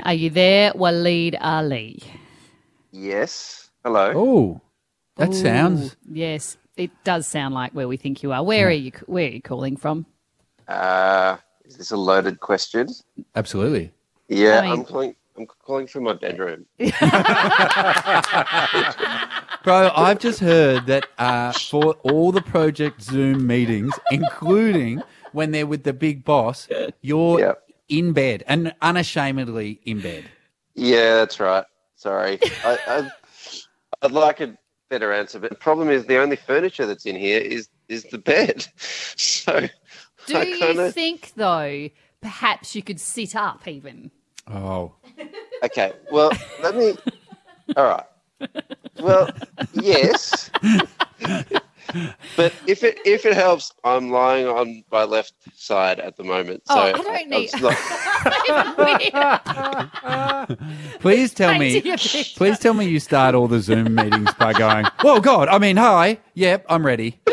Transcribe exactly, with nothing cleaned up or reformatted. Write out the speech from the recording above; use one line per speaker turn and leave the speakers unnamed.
Are you there, Waleed Ali?
Yes. Hello.
Oh, that
Ooh,
sounds...
Yes, it does sound like where we think you are. Where are you? Where are you calling from?
Uh, is this a loaded question?
Absolutely.
Yeah,
I mean-
I'm calling. I'm calling from my bedroom.
Bro, I've just heard that uh, for all the Project Zoom meetings, including when they're with the big boss, you're
Yep.
in bed and unashamedly in bed.
Yeah, that's right. Sorry, I, I, I'd like a better answer, but the problem is the only furniture that's in here is is the bed. So,
Do
I
you
kinda...
think, though, perhaps you could sit up even?
Oh.
Okay, well, let me. All right. Well, yes, but if it if it helps, I'm lying on my left side at the moment. So
Oh, I don't need-
it's not-
Please tell
Paint
me,
your picture.
please tell me you start all the Zoom meetings by going, "Whoa, God! I mean, hi, yep, I'm ready."